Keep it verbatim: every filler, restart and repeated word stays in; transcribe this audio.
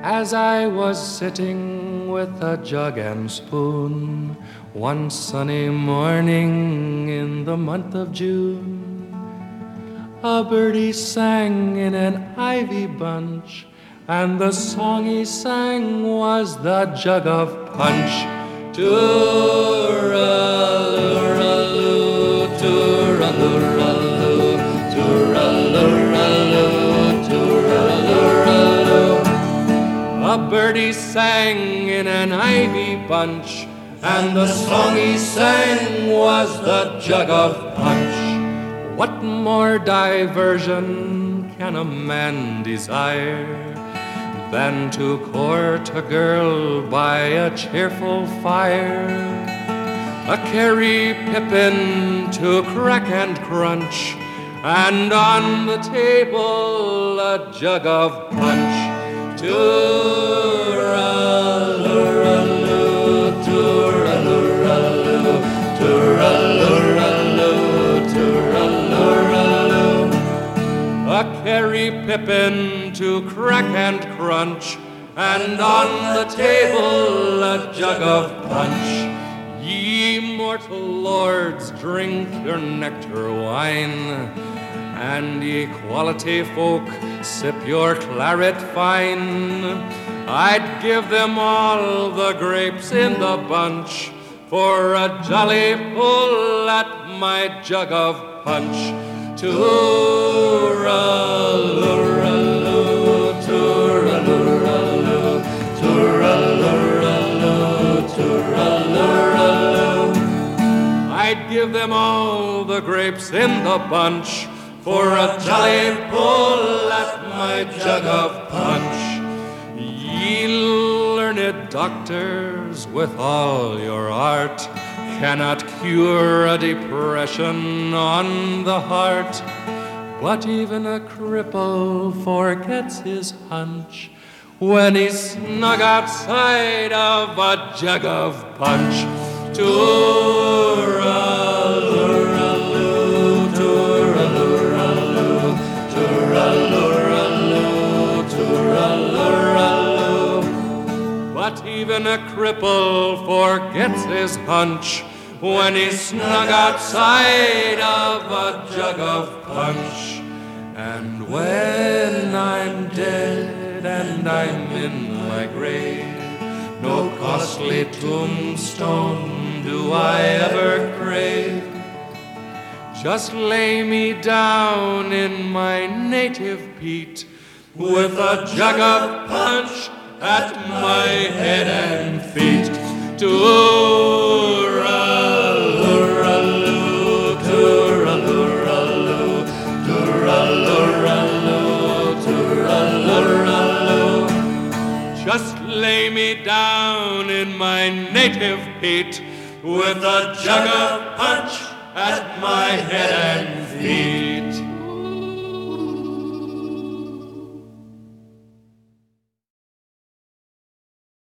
as I was sitting with a jug and spoon one sunny morning in the month of June. A birdie sang in an ivy bunch, and the song he sang was the jug of punch. Tooraloo, tooraloo, tooraloo, tooraloo. A birdie sang in an ivy bunch, and the song he sang was the jug of punch. What more diversion can a man desire than to court a girl by a cheerful fire? A Carrie Pippin to crack and crunch, and on the table a jug of punch. Tooraloo, tooraloo, tooraloo, tooraloo. A Carrie Pippin to crack and crunch, and on the table a jug of punch. Ye mortal lords, drink your nectar wine, and ye quality folk, sip your claret fine. I'd give them all the grapes in the bunch for a jolly pull at my jug of punch. Tooraloo, tooraloo, tooraloo, tooraloo. I'd give them all the grapes in the bunch for a jolly pull at my jug of punch. Ye learned doctors, with all your art, cannot cure a depression on the heart. But even a cripple forgets his hunch when he's snug outside of a jug of punch. Tooraloo, tooraloo, tooraloo, tooraloo. But even a cripple forgets his hunch when he's snug outside of a jug of punch. And when I'm dead and I'm in my grave, no costly tombstone do I ever crave. Just lay me down in my native peat, with a jug of punch at my head and feet. Tooraloo, tooraloo, tooraloo, tooraloo. Just lay me down in my native peat, with a jug of punch at my head